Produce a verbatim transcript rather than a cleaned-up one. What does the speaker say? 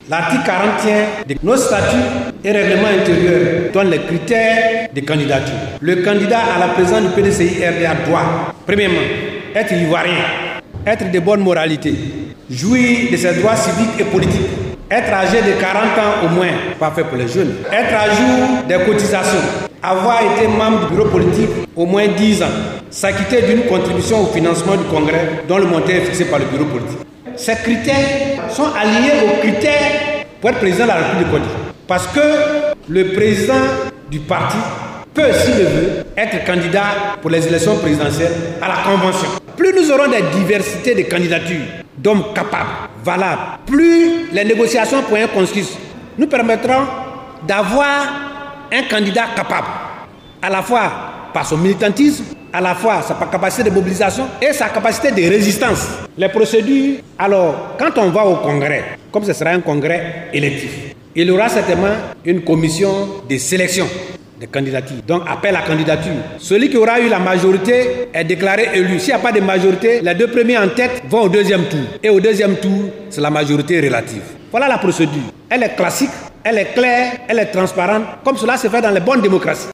L'article quarante de nos statuts et règlements intérieurs donne les critères de candidature. Le candidat à la présidence du P D C I R D A doit, premièrement, être ivoirien, être de bonne moralité, jouir de ses droits civiques et politiques, être âgé de quarante ans au moins, parfait pour les jeunes, être à jour des cotisations, avoir été membre du bureau politique au moins dix ans, s'acquitter d'une contribution au financement du congrès dont le montant est fixé par le bureau politique. Ces critères sont alliés aux critères pour être président de la République du Côte d'Ivoire. Parce que le président du parti peut, s'il le veut, être candidat pour les élections présidentielles à la Convention. Plus nous aurons des diversités de candidatures d'hommes capables, valables, plus les négociations pour un consensus nous permettront d'avoir un candidat capable, à la fois par son militantisme, à la fois sa capacité de mobilisation et sa capacité de résistance. Les procédures, alors, quand on va au congrès, comme ce sera un congrès électif, il y aura certainement une commission de sélection des candidatures. Donc, appel à candidature. Celui qui aura eu la majorité est déclaré élu. S'il n'y a pas de majorité, les deux premiers en tête vont au deuxième tour. Et au deuxième tour, c'est la majorité relative. Voilà la procédure. Elle est classique, elle est claire, elle est transparente, comme cela se fait dans les bonnes démocraties.